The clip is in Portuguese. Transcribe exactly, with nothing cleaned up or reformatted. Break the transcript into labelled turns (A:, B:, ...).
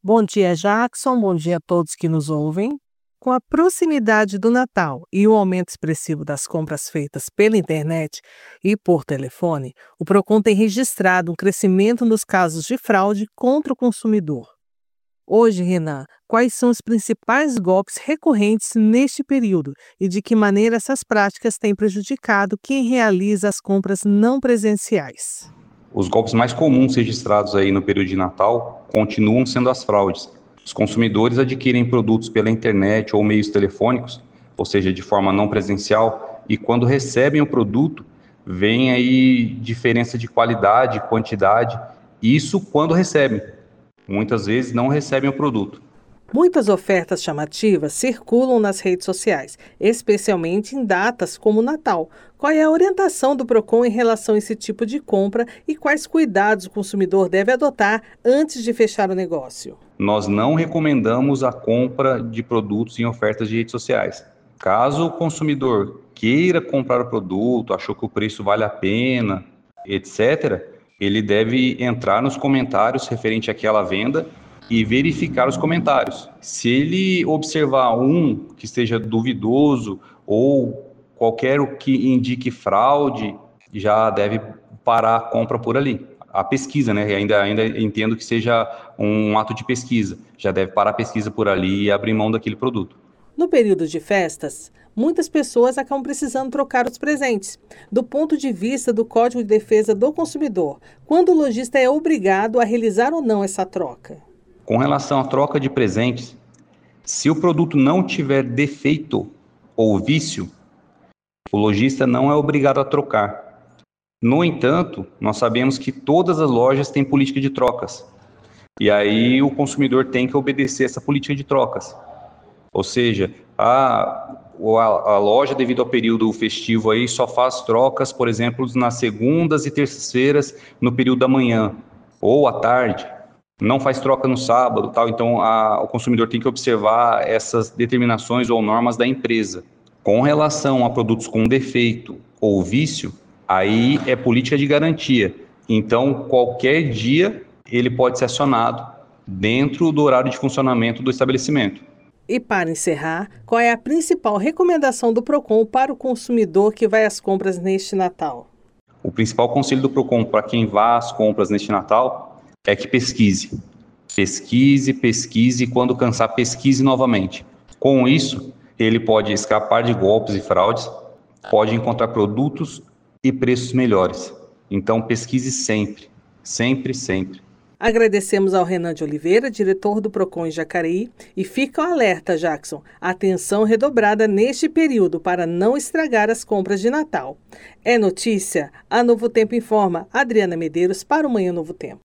A: Bom dia, Jackson. Bom dia a todos que nos ouvem. Com a proximidade do Natal e o aumento expressivo das compras feitas pela internet e por telefone, o Procon tem registrado um crescimento nos casos de fraude contra o consumidor. Hoje, Renan, quais são os principais golpes recorrentes neste período e de que maneira essas práticas têm prejudicado quem realiza as compras não presenciais?
B: Os golpes mais comuns registrados aí no período de Natal continuam sendo as fraudes. Os consumidores adquirem produtos pela internet ou meios telefônicos, ou seja, de forma não presencial, e quando recebem o produto, vem aí diferença de qualidade, quantidade, isso quando recebem. Muitas vezes não recebem o produto.
A: Muitas ofertas chamativas circulam nas redes sociais, especialmente em datas como o Natal. Qual é a orientação do Procon em relação a esse tipo de compra e quais cuidados o consumidor deve adotar antes de fechar o negócio?
B: Nós não recomendamos a compra de produtos em ofertas de redes sociais. Caso o consumidor queira comprar o produto, achou que o preço vale a pena, etcétera, ele deve entrar nos comentários referente àquela venda e verificar os comentários. Se ele observar um que esteja duvidoso ou qualquer o que indique fraude, já deve parar a compra por ali. A pesquisa, né? Ainda, ainda entendo que seja um ato de pesquisa. Já deve parar a pesquisa por ali e abrir mão daquele produto.
A: No período de festas, muitas pessoas acabam precisando trocar os presentes. Do ponto de vista do Código de Defesa do Consumidor, quando o lojista é obrigado a realizar ou não essa troca?
B: Com relação à troca de presentes, se o produto não tiver defeito ou vício, o lojista não é obrigado a trocar. No entanto, nós sabemos que todas as lojas têm política de trocas. E aí o consumidor tem que obedecer essa política de trocas. Ou seja, a, a, a loja, devido ao período festivo, aí, só faz trocas, por exemplo, nas segundas e terças-feiras, no período da manhã ou à tarde. Não faz troca no sábado, tal. Então a, o consumidor tem que observar essas determinações ou normas da empresa. Com relação a produtos com defeito ou vício, aí é política de garantia. Então, qualquer dia ele pode ser acionado dentro do horário de funcionamento do estabelecimento.
A: E para encerrar, qual é a principal recomendação do Procon para o consumidor que vai às compras neste Natal?
B: O principal conselho do Procon para quem vá às compras neste Natal é que pesquise. Pesquise, pesquise e quando cansar, pesquise novamente. Com isso, ele pode escapar de golpes e fraudes, pode encontrar produtos e preços melhores. Então, pesquise sempre, sempre, sempre.
A: Agradecemos ao Renan de Oliveira, diretor do Procon em Jacareí, e fica o alerta, Jackson, atenção redobrada neste período para não estragar as compras de Natal. É notícia? A Novo Tempo informa. Adriana Medeiros para o Manhã Novo Tempo.